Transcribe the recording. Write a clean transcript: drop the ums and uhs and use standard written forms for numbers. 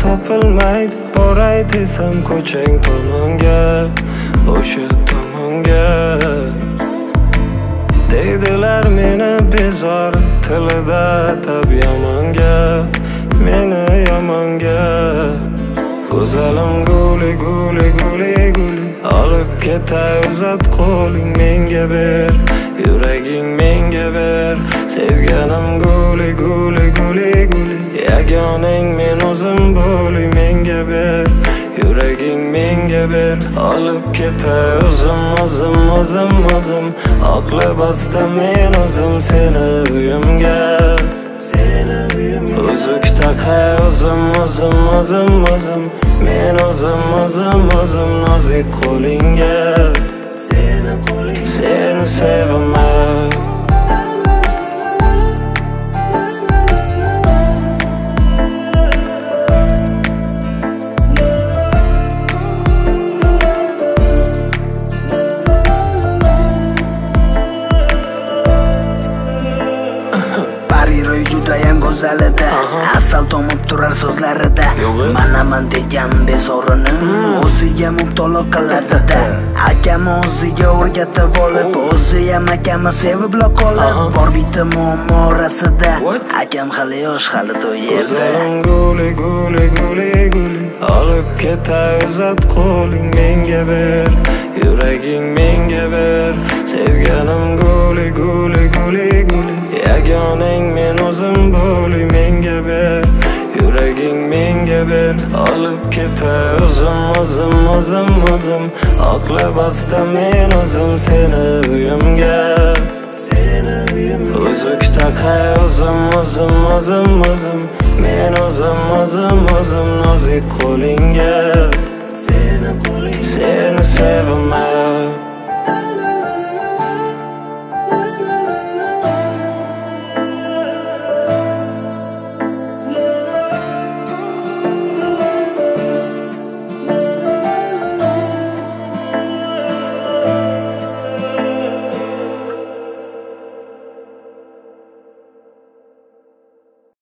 topilmaydi. Boray desam ko'chang tomonga, o'sha tomonga. Deydilar meni bezori, tilida tab yomonga, meni yomonga. Go'zalim guli guli guli guli, olib ketay uzat qo'ling menga ber, yuraging menga ber. Sevganim guli guli guli guli, yagonang men o'zim bo'lay menga ber, yuraging menga ber. Olib ketay o'zim o'zim o'zim o'zim, oq libosda men o'zim seni uyimga, seni uyimga. Uzuk taqay o'zim o'zim o'zim o'zim, men o'zim o'zim o'zim nozik qo'lingga, seni qo'lingga. Seni sevaman. Bariroy judayam go'zalida, asal tomib turar so'zlarida. Manaman degan bezorini o'ziga mubtalo qiladi-da. Akam o'ziga o'rgatib olib, o'ziyam akamni sevib qolib. Bor bitta muammo orasida, akam hali yosh, hali to'yerda. Guli guli guli guli, olib ketay uzat qo'ling menga ber, yuraging menga ber. Sevganim guli guli guli guli, yagonang men o'zim bo'lay menga ber, yuraging menga ber. Olib ketay o'zim o'zim o'zim o'zim, oq libosda men o'zim seni uyimga, seni uyimga. Uzuk taqay o'zim o'zim o'zim o'zim, men o'zim o'zim o'zim nozik qo'lingga, seni qo'lingga. Seni sevaman.